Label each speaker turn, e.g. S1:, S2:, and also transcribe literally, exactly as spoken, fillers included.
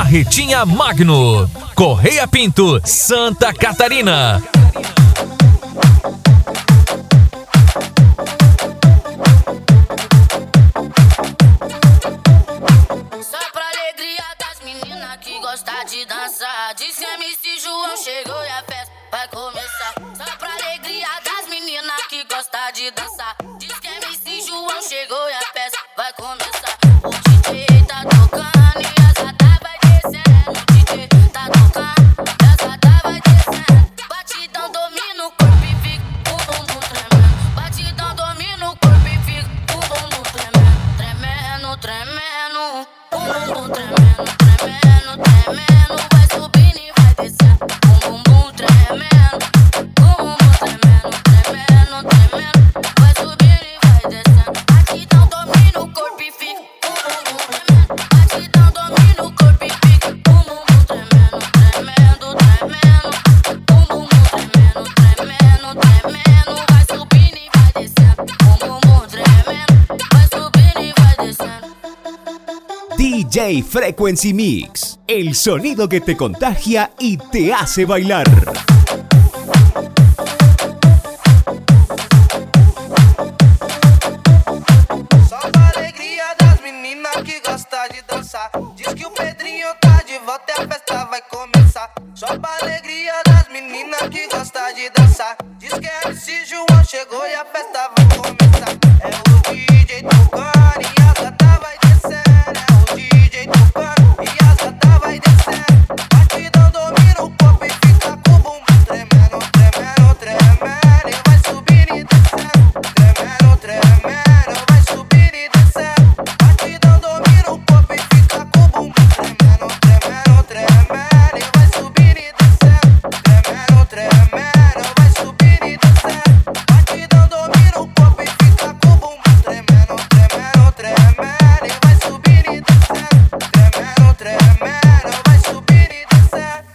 S1: Barretinha Magno, Correia Pinto, Santa Catarina.
S2: Só pra alegria das meninas que gostam de dançar. Diz que M C João chegou e a festa vai começar. Só pra alegria das meninas que gostam de dançar. Diz que M C João chegou e a festa vai começar. O D J tá tocando e as gatas vai descendo. O D J tá tocando e as gatas vai descendo. Batidão domina o corpo e fica o bumbum tremendo. Batidão domina o corpo e fica o bumbum tremendo. Tremendo, tremendo. O bumbum tremendo, tremendo, tremendo. Vai subindo e vai descendo. O bumbum tremendo. O bumbum tremendo, tremendo, tremendo. Vai subindo e vai descendo. Batidão domina o corpo e fica o bumbum tremendo. Batidão domina o corpo e fica o bumbum tremendo, tremendo, tremendo. O bumbum tremendo, tremendo, tremendo. Vai subindo e vai descendo. O bumbum tremendo. Vai subindo e vai descendo.
S3: D J Frequency Mix, el sonido que te contagia y te hace bailar.
S4: Só pra alegria das meninas que gostam de dançar. Diz que o Pedrinho tá de volta e a festa vai começar. Só pra alegria das meninas que gostam de dançar. Diz que M C João chegou e a festa vai começar. É o D J tocando e as gatas vai descendo. É o D J tocando e as gatas vai descendo. Batidão domina o corpo e fica com o bumbum tremendo, tremendo, tremendo. E vai subindo e descendo. Tremendo, tremendo. Vai subindo e descendo. Batidão domina o corpo e fica com o bumbum tremendo, tremendo, tremendo. E vai subindo e descendo. Tremendo, tremendo. Vai subindo e descendo. Batidão domina o corpo e fica com o bumbum tremendo, tremendo, tremendo. E vai subindo e descendo. Tremendo, tremendo. Vai subindo e descendo.